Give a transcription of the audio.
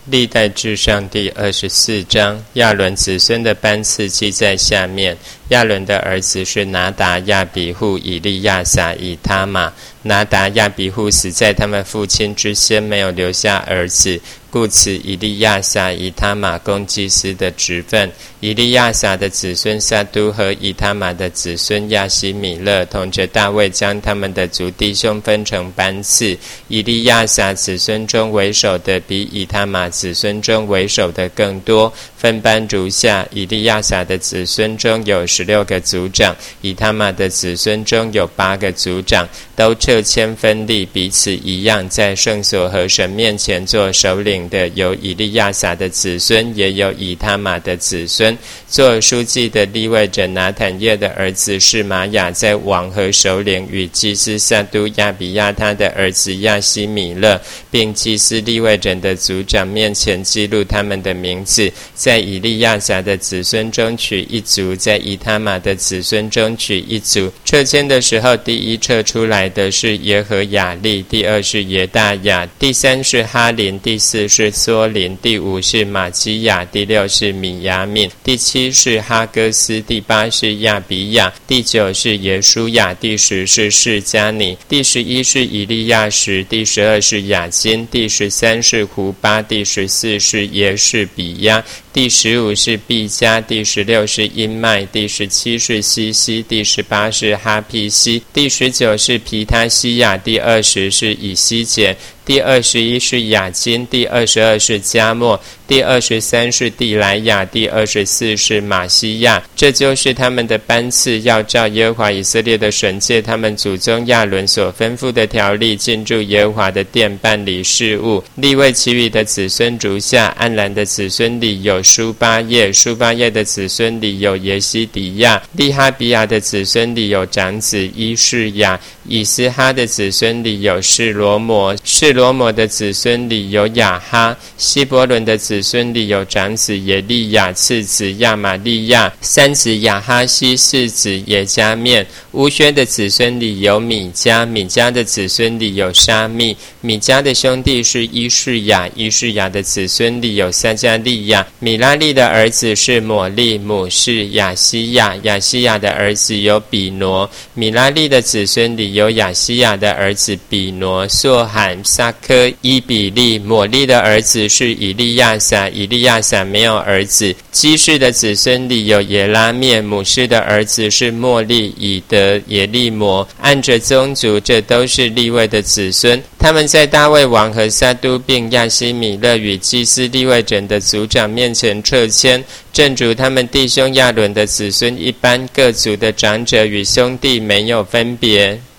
历代志上第24章，亚伦子孙的班次记在下面。亚伦的儿子是拿达、亚比户、以利亚撒、以他玛。拿达、亚比户死在他们父亲之先，没有留下儿子，故此以利亚撒、以他玛供祭司的职分。以利亚撒的子孙撒都和以他玛的子孙亚希米勒，同着大卫将他们的族弟兄分成班次。以利亚撒子孙中为首的比以他玛子孙中为首的更多，分班如下：以利亚撒的子孙中有16个族长，以他玛的子孙中有8个族长，都撤迁分立，彼此一样，在圣所和神面前做首领的有以利亚撒的子孙，也有以他玛的子孙。做书记的利未人拿坦叶的儿子是玛雅，在王和首领与祭司撒都、亚比亚他的儿子亚希米勒，并祭司利未人的族长面前记录他们的名字，在以利亚撒的子孙中取一族，在以他玛的子孙中取一族。撤迁的时候，第一撤出来的是耶和雅利，第二是耶大雅，第三是哈林，第四是梭林，第五是马基亚，第六是米亚敏，第七是哈哥斯，第八是亚比亚，第九是耶书亚，第10是示迦尼，第11是以利亚实，第12是雅金，第13是胡巴，第14是耶士比亚，第15是毕加，第16是因麦，第17是西西，第18是哈皮西，第19是皮他西亚，第20是以西结，第21是雅金，第22是加莫，第23是地莱亚，第24是马西亚。这就是他们的班次，要照耶和华以色列的神借他们祖宗亚伦所吩咐的条例，进入耶和华的殿办理事务。利未其余的子孙如下：安兰的子孙里有书巴叶，书巴叶的子孙里有耶西底亚，利哈比亚的子孙里有长子伊士雅，以斯哈的子孙里有示罗摩，示罗摩的子孙里有亚哈，希伯伦的子孙里有长子耶利亚，次子亚玛利亚，三子亚哈西，四子耶加面。乌薛的子孙里有米迦，米迦的子孙里有沙密，米迦的兄弟是伊士雅，伊士雅的子孙里有撒加利亚。米拉利的儿子是抹利，母是亚西亚，亚西亚的儿子有比挪。米拉利的子孙里有亚西亚的儿子比挪、朔罕、撒科、伊比利。抹利的儿子是以利亚撒，以利亚撒没有儿子。基士的子孙里有耶拉面，母士的儿子是莫利、以德、耶利摩。按着宗族，这都是利未的子孙。他们在大卫王和撒都并亚希米勒与祭司利未人的族长面前撤迁，正如他们弟兄亚伦的子孙一般，各族的长者与兄弟没有分别。